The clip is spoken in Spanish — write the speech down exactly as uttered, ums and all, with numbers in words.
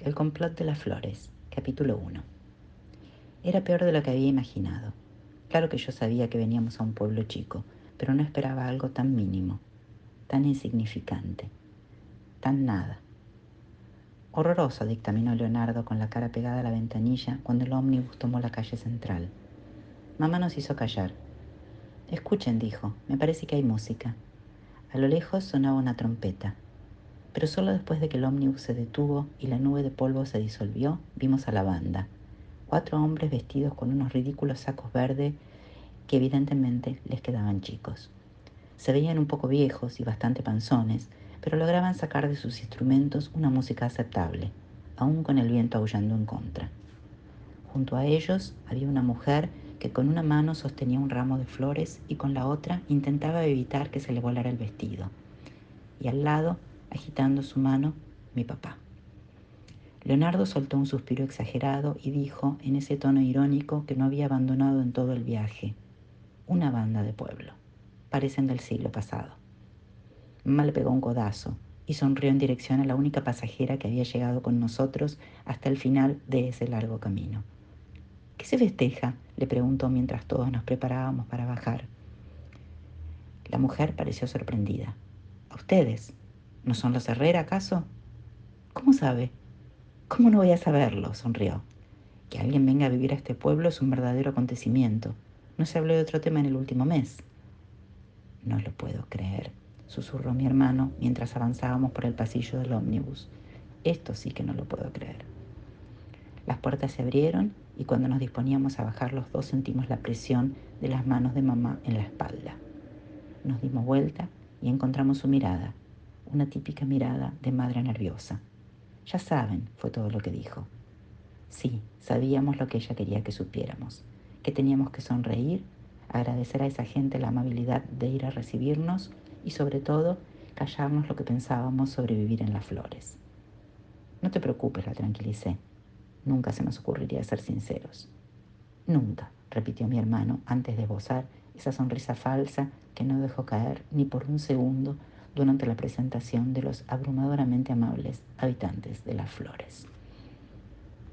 El complot de las flores, capítulo uno. Era peor de lo que había imaginado. Claro que yo sabía que veníamos a un pueblo chico, pero no esperaba algo tan mínimo, tan insignificante, tan nada. Horroroso, dictaminó Leonardo con la cara pegada a la ventanilla cuando el ómnibus tomó la calle central. Mamá nos hizo callar. Escuchen, dijo, me parece que hay música. A lo lejos sonaba una trompeta. Pero solo después de que el ómnibus se detuvo y la nube de polvo se disolvió, vimos a la banda. Cuatro hombres vestidos con unos ridículos sacos verdes que evidentemente les quedaban chicos. Se veían un poco viejos y bastante panzones, pero lograban sacar de sus instrumentos una música aceptable, aun con el viento aullando en contra. Junto a ellos había una mujer que con una mano sostenía un ramo de flores y con la otra intentaba evitar que se le volara el vestido. Y al lado, agitando su mano, mi papá. Leonardo soltó un suspiro exagerado y dijo, en ese tono irónico que no había abandonado en todo el viaje, una banda de pueblo. Parecen del siglo pasado. Mamá le pegó un codazo y sonrió en dirección a la única pasajera que había llegado con nosotros hasta el final de ese largo camino. ¿Qué se festeja?, le preguntó mientras todos nos preparábamos para bajar. La mujer pareció sorprendida. ¿A ustedes? ¿No son los Herrera, acaso? ¿Cómo sabe? ¿Cómo no voy a saberlo?, sonrió. Que alguien venga a vivir a este pueblo es un verdadero acontecimiento. No se habló de otro tema en el último mes. No lo puedo creer, susurró mi hermano mientras avanzábamos por el pasillo del ómnibus. Esto sí que no lo puedo creer. Las puertas se abrieron y cuando nos disponíamos a bajar los dos sentimos la presión de las manos de mamá en la espalda. Nos dimos vuelta y encontramos su mirada, una típica mirada de madre nerviosa. Ya saben, fue todo lo que dijo. Sí, sabíamos lo que ella quería que supiéramos, que teníamos que sonreír, agradecer a esa gente la amabilidad de ir a recibirnos y sobre todo callarnos lo que pensábamos sobre vivir en las flores. No te preocupes, la tranquilicé. Nunca se nos ocurriría ser sinceros. Nunca, repitió mi hermano antes de esbozar esa sonrisa falsa que no dejó caer ni por un segundo durante la presentación de los abrumadoramente amables habitantes de las flores.